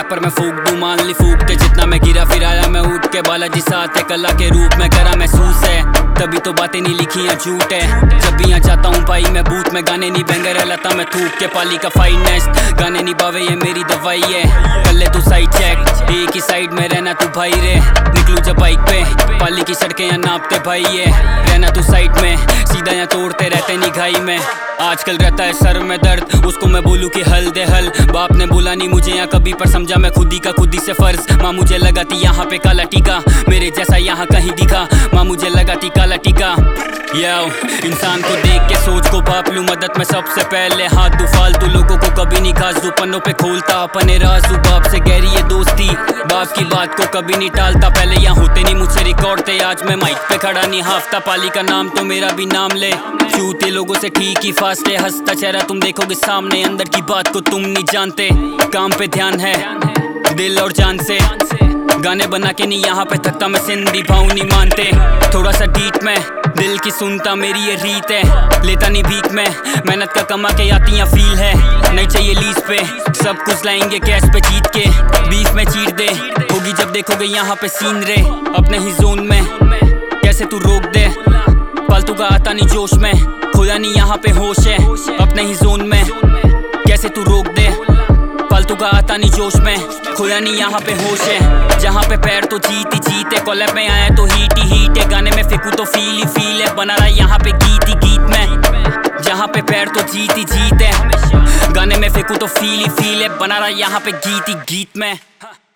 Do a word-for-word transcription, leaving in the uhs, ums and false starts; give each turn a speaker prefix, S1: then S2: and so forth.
S1: पर मैं फूक दूं, मान ली फूकते जितना मैं गिरा फिर आया मैं उठ के। बालाजी साथ है, कला के रूप में करा महसूस है, तभी तो बातें नहीं लिखी या झूठ है। जब भी यहाँ चाहता हूँ भाई मैं बूथ में, गाने नहीं बेंगर है लता मैं थूक के। पाली का फाइनेस्ट गाने नहीं बावे ये मेरी दवाई है। कर ले तू साइड चेक, एक ही साइड में रहना तू भाई रे। निकलू जब बाइक पे पाली की सड़कें यहाँ नापते भाई ये। रहना तू साइड में, सीधा यहाँ तोड़ते रहते निगाही में। आजकल रहता है सर में दर्द, उसको मैं बोलूँ कि हल दे हल। बाप ने बोला नहीं मुझे यहाँ कभी, पर समझा मैं खुदी का खुदी से फर्ज। माँ मुझे लगाती यहाँ पे काला टीका, मेरे जैसा यहाँ कहीं दिखा। माँ मुझे लगाती काला टीका। याओ इंसान को देख के सोच को पाप लूं, मदद में सबसे पहले हाथ दू। फालतू लोगों को कभी नहीं खास, पन्नों पे खोलता अपने राज। बाप से गहरी ये दोस्ती, बाप की बात को कभी नहीं टालता। पहले यहाँ होते नहीं मुझसे रिकॉर्ड थे, आज मैं माइक पे खड़ा नहीं हाफता। पाली का नाम तो मेरा भी नाम ले, चूते लोगों से ठीक ही फास्ट है। हंसता चेहरा तुम देखोगे सामने, अंदर की बात को तुम नहीं जानते। काम पे ध्यान है दिल और जान से, गाने बना के नहीं यहाँ पे थकता मैं। सिंधी भाव नहीं मानते, थोड़ा सा डीट में दिल की सुनता मेरी ये रीत है। लेता नहीं भीख में, मेहनत का कमा के आती यहाँ फील है। नहीं चाहिए लीज पे, सब कुछ लाएंगे कैश पे जीत के। बीफ में चीर दे होगी जब देखोगे यहाँ पे सीन रे। अपने ही जोन में कैसे तू रोक दे, फालतू का आता नहीं जोश में। खोया नहीं यहाँ पे होश है, अपने ही जोन में कैसे तू रोक दे। फालतू का आता नहीं जोश में, खोया नहीं यहाँ पे होश है। जहाँ पे पैर तो जीत ही जीत है, कॉलेब में आया तो हीट ही हीट है। गाने में फेंकू तो फील ही फील है, बना रहा यहाँ पे गीत ही गीत में। जहाँ पे पैर तो जीत ही जीत है, गाने में फेंकू तो फील ही फील है। बना रहा यहाँ पे गीत ही गीत में।